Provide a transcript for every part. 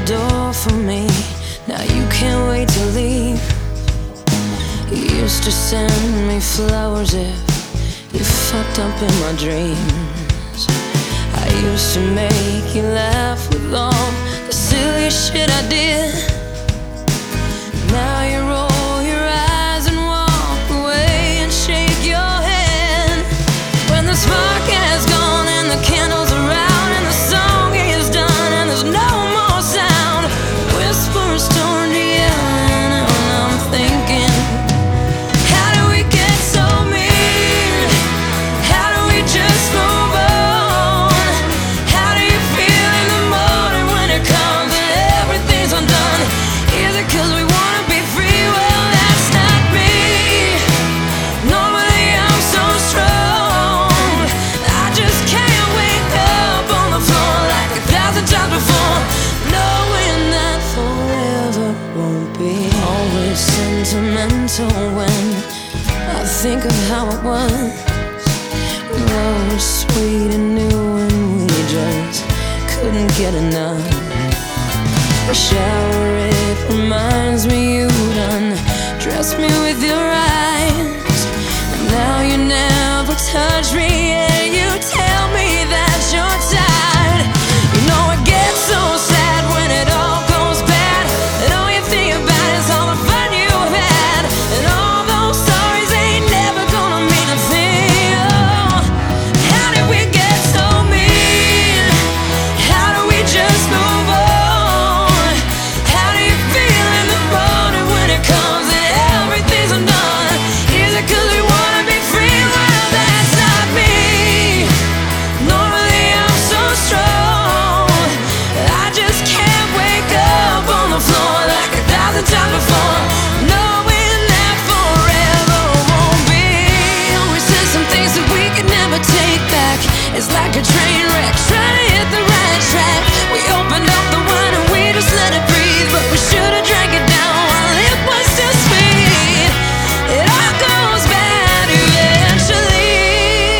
door for me. Now you can't wait to leave. You used to send me flowers if you fucked up in my dreams. I used to make you laugh with all the silly shit I did. Now you roll your eyes and walk away and shake your head. When the spark has gone and the candles are out and the song is done and there's no more sound, whispers turn to yelling and I'm thinking, how do we get so mean? How do we just move on? How do you feel in the morning when it comes and everything's undone? Is it 'cause we wanna be free? Well, that's not me. Normally I'm so strong, I just can't wake up on the floor like 1,000 times before, knowing that forever won't be. Always sentimental when I think of how it was. Love was sweet and new and we just couldn't get enough. The shower, it reminds me you done dressed me with your eyes. And now you never touch me and you tell me that you're tired. You know it gets so sad when it all goes bad, and all you think about is all the fun you've had. And all those stories ain't never gonna mean a thing. Oh, how did we get so mean? How do we just move on? How do you feel in the morning when it comes and everything's undone? Is it 'cause we wanna be free? Well, that's not me. Normally I'm so strong, I just can't wake up on the floor like 1,000 times before, knowing that forever won't be. We said some things that we could never take back. It's like a train wreck trying to hit the right track. We opened up the wine and we just let it breathe, but we should've drank it down while it was still sweet. It all goes bad eventually.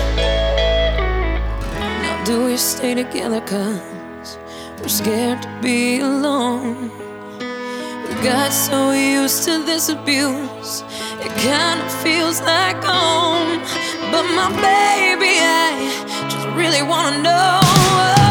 Now do we stay together 'cause we're scared to be alone? We got so used to this abuse, it kinda feels like home. But my baby, I just really wanna know,